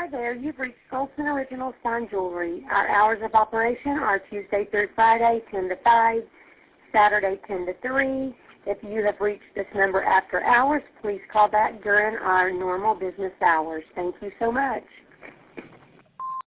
there. You've reached Golson Original Fine Jewelry. Our hours of operation are Tuesday through Friday, 10 to 5, Saturday, 10 to 3. If you have reached this number after hours, please call back during our normal business hours. Thank you so much.